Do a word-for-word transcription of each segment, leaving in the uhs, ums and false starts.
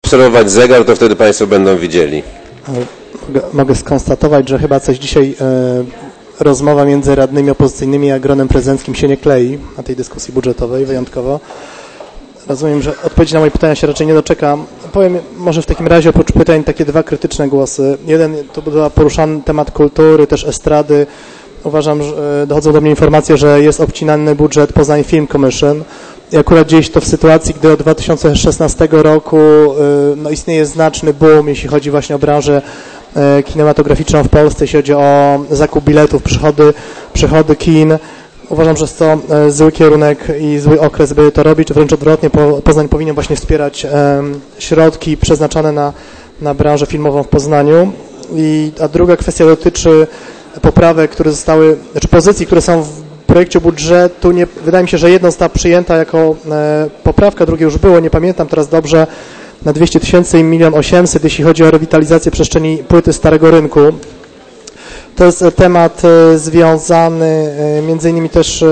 obserwować zegar, to wtedy Państwo będą widzieli. Mogę, mogę skonstatować, że chyba coś dzisiaj e, rozmowa między radnymi opozycyjnymi a gronem prezydenckim się nie klei na tej dyskusji budżetowej wyjątkowo. Rozumiem, że odpowiedzi na moje pytania się raczej nie doczekam. Powiem może w takim razie oprócz pytań takie dwa krytyczne głosy. Jeden to był poruszany temat kultury, też estrady. Uważam, że dochodzą do mnie informacje, że jest obcinany budżet Poznań Film Commission. I akurat gdzieś to w sytuacji, gdy od dwa tysiące szesnastego roku no, istnieje znaczny boom, jeśli chodzi właśnie o branżę kinematograficzną w Polsce, jeśli chodzi o zakup biletów, przychody, przychody kin. Uważam, że jest to zły kierunek i zły okres, by to robić, czy wręcz odwrotnie, Poznań powinien właśnie wspierać środki przeznaczone na, na branżę filmową w Poznaniu. I, a druga kwestia dotyczy poprawek, które zostały, znaczy pozycji, które są w projekcie budżetu. Nie, wydaje mi się, że jedna została przyjęta jako e, poprawka, drugie już było, nie pamiętam teraz dobrze, na dwieście tysięcy i milion osiemset, jeśli chodzi o rewitalizację przestrzeni płyty Starego Rynku. To jest temat e, związany e, między innymi też e,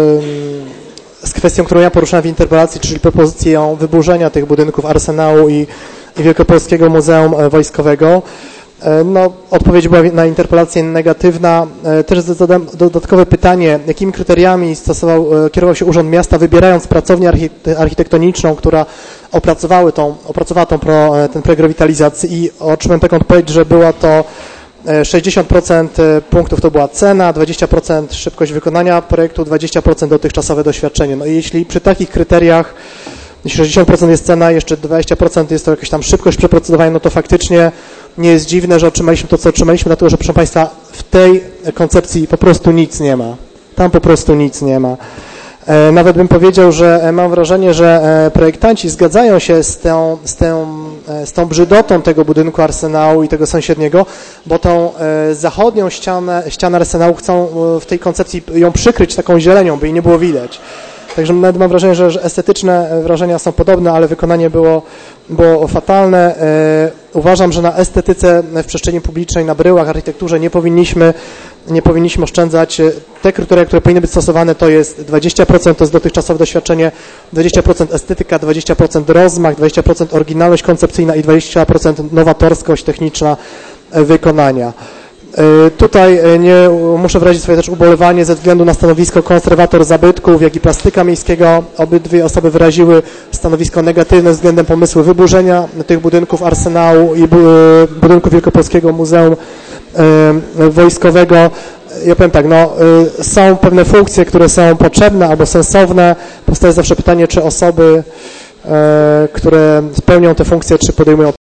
z kwestią, którą ja poruszałem w interpelacji, czyli propozycją wyburzenia tych budynków Arsenału i, i Wielkopolskiego Muzeum Wojskowego. No, odpowiedź była na interpelację negatywna. Też zadałem dodatkowe pytanie, jakimi kryteriami stosował, kierował się Urząd Miasta, wybierając pracownię architektoniczną, która opracowały tą, opracowała tą pro, ten projekt rewitalizacji i otrzymałem taką odpowiedź, że była to sześćdziesiąt procent punktów to była cena, dwadzieścia procent szybkość wykonania projektu, dwadzieścia procent dotychczasowe doświadczenie. No i jeśli przy takich kryteriach jeśli sześćdziesiąt procent jest cena, jeszcze dwadzieścia procent jest to jakaś tam szybkość przeprocedowania, no to faktycznie nie jest dziwne, że otrzymaliśmy to, co otrzymaliśmy, dlatego że, proszę Państwa, w tej koncepcji po prostu nic nie ma. Tam po prostu nic nie ma. E, nawet bym powiedział, że e, mam wrażenie, że e, projektanci zgadzają się z tą, z, tą, e, z tą brzydotą tego budynku Arsenału i tego sąsiedniego, bo tą e, zachodnią ścianę, ścianę Arsenału chcą e, w tej koncepcji ją przykryć taką zielenią, by jej nie było widać. Także nawet mam wrażenie, że, że estetyczne wrażenia są podobne, ale wykonanie było, było fatalne. E, uważam, że na estetyce w przestrzeni publicznej, na bryłach, architekturze nie powinniśmy, nie powinniśmy oszczędzać. Te kryteria, które powinny być stosowane, to jest dwadzieścia procent, to jest dotychczasowe doświadczenie, dwadzieścia procent estetyka, dwadzieścia procent rozmach, dwadzieścia procent oryginalność koncepcyjna i dwadzieścia procent nowatorskość techniczna wykonania. Tutaj nie muszę wyrazić swoje też ubolewanie ze względu na stanowisko konserwator zabytków, jak i plastyka miejskiego. Obydwie osoby wyraziły stanowisko negatywne względem pomysłu wyburzenia tych budynków Arsenału i budynku Wielkopolskiego Muzeum Wojskowego. Ja powiem tak, no, są pewne funkcje, które są potrzebne albo sensowne. Powstaje zawsze pytanie, czy osoby, które spełnią te funkcje, czy podejmują